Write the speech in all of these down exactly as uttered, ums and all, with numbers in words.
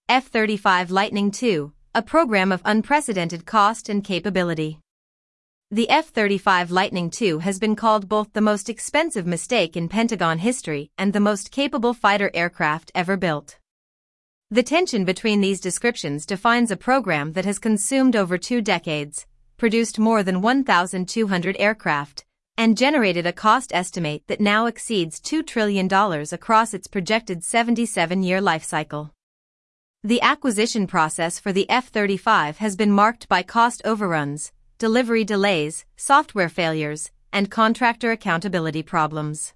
F thirty-five Lightning two, a program of unprecedented cost and capability. The F thirty-five Lightning two has been called both the most expensive mistake in Pentagon history and the most capable fighter aircraft ever built. The tension between these descriptions defines a program that has consumed over two decades, produced more than one thousand two hundred aircraft, and generated a cost estimate that now exceeds two trillion dollars across its projected seventy-seven-year lifecycle. The acquisition process for the F thirty-five has been marked by cost overruns, delivery delays, software failures, and contractor accountability problems.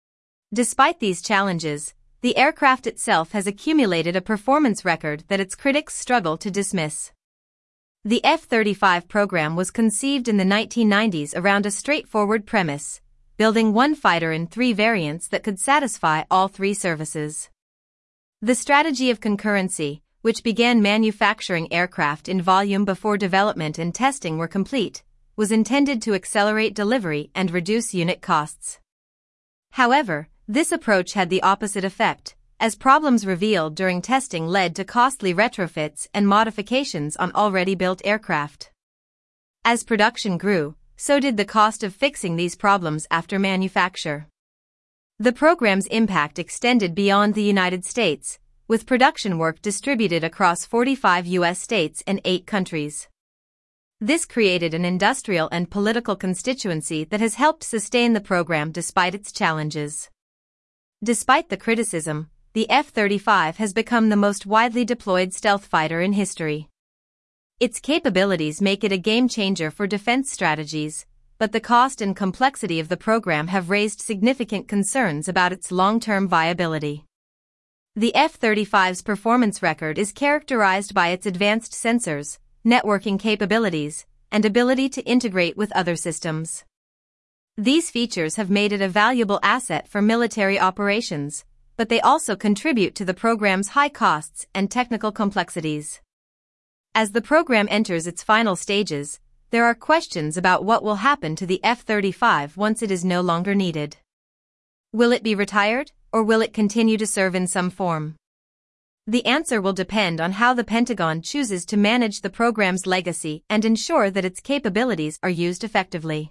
Despite these challenges, the aircraft itself has accumulated a performance record that its critics struggle to dismiss. The F thirty-five program was conceived in the nineteen nineties around a straightforward premise, building one fighter in three variants that could satisfy all three services. The strategy of concurrency, which began manufacturing aircraft in volume before development and testing were complete, was intended to accelerate delivery and reduce unit costs. However, this approach had the opposite effect, as problems revealed during testing led to costly retrofits and modifications on already built aircraft. As production grew, so did the cost of fixing these problems after manufacture. The program's impact extended beyond the United States, with production work distributed across forty-five U S states and eight countries. This created an industrial and political constituency that has helped sustain the program despite its challenges. Despite the criticism, the F thirty-five has become the most widely deployed stealth fighter in history. Its capabilities make it a game-changer for defense strategies, but the cost and complexity of the program have raised significant concerns about its long-term viability. The F thirty-five's performance record is characterized by its advanced sensors, networking capabilities, and ability to integrate with other systems. These features have made it a valuable asset for military operations, but they also contribute to the program's high costs and technical complexities. As the program enters its final stages, there are questions about what will happen to the F thirty-five once it is no longer needed. Will it be retired, or will it continue to serve in some form? The answer will depend on how the Pentagon chooses to manage the program's legacy and ensure that its capabilities are used effectively.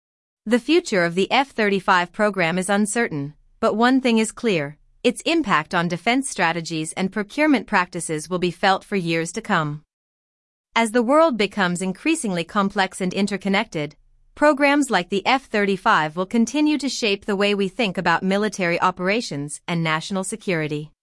The future of the F thirty-five program is uncertain, but one thing is clear: its impact on defense strategies and procurement practices will be felt for years to come. As the world becomes increasingly complex and interconnected, programs like the F thirty-five will continue to shape the way we think about military operations and national security.